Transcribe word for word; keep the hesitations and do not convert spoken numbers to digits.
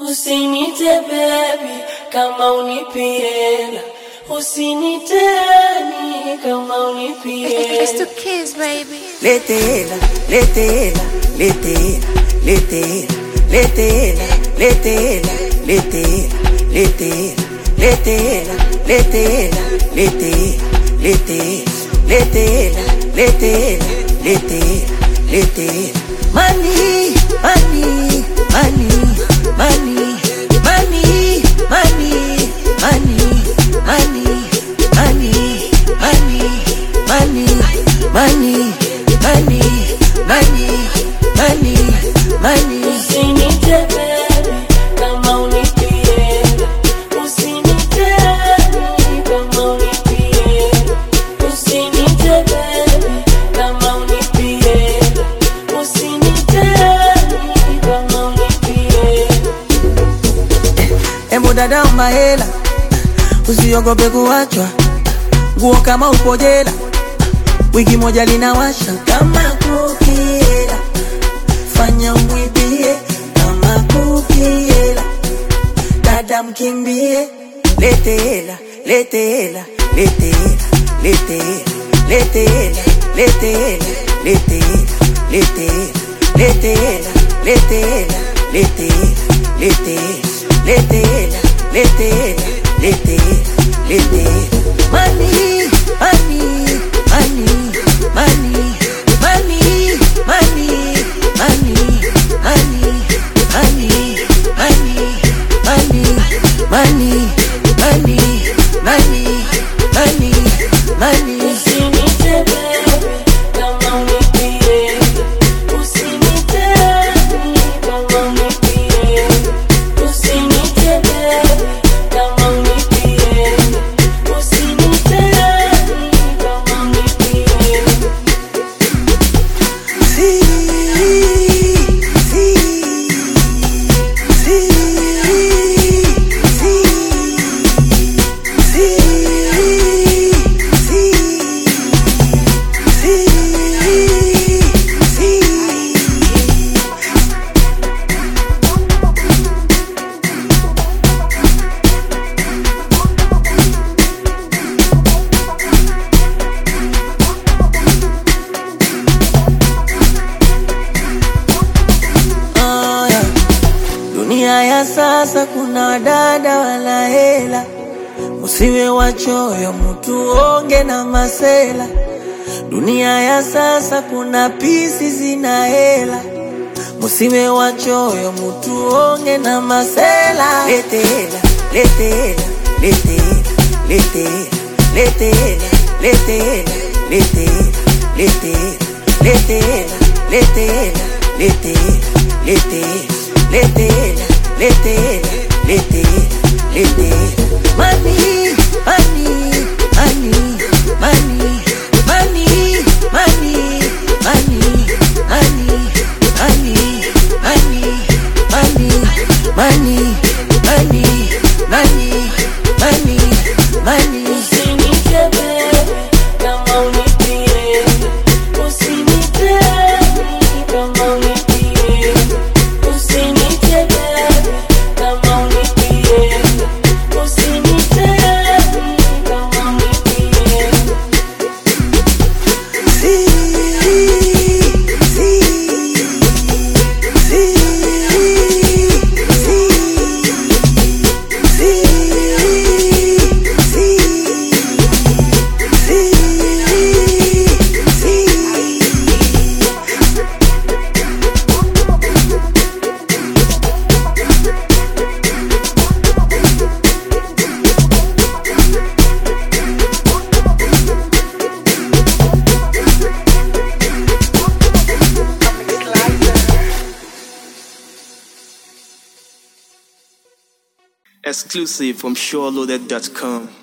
Usinite baby kama unipiela, usiniteni kama unipiela. It's to kiss baby. Letela, letela, letela, letela, letela, letela, letela, letela, letela, letela, letela, letela, letela, letela, letela. Money, money, money, money, money, money, money, money, money, money, money, money, money, money, money, money. Usinite baby kama unipiela, usiniteni kama unipiela. Usinite baby kama unipiela, usiniteni kama unipiela. Emo dada umahela, usiogope kuachwa, nguo kama upo jela, wiki moja linawasha kama kukiela, fanya mwibie kama kukiela, dada mkimbie. Letela, letela, letela, letela, letela, letela, letela, letela, letela, letela, letela, letela, letela, letela, letela, letela. Money, money, money, money, money, money, money, money, money, money, money, money, money, money, money, money. Usinite baby kama unipiela, usiniteni kama unipiela. Usinite baby kama unipiela, usiniteni kama unipiela. See, see, see, see, see, see, see, Oh, yeah. Dunia ya sasa kuna dada wala hela, usiwe wachoyo mtu onge na masela. Dunia ya sasa kuna pisi zina hela, musiwe wachoyo mtu onge na masela. Letela, letela, letela, letela, letela, letela, letela, letela, letela, letela, letela, letela, letela, letela, letela, letela. Money, money, money, money, money, money, money, money, money, money, money, money, money, money, money, money. Usinite baby kama unipiela, usiniteni kama unipiela. Usinite baby kama unipiela, usiniteni kama unipiela. See, see, see, see, see, Exclusive from SureLoaded dot com.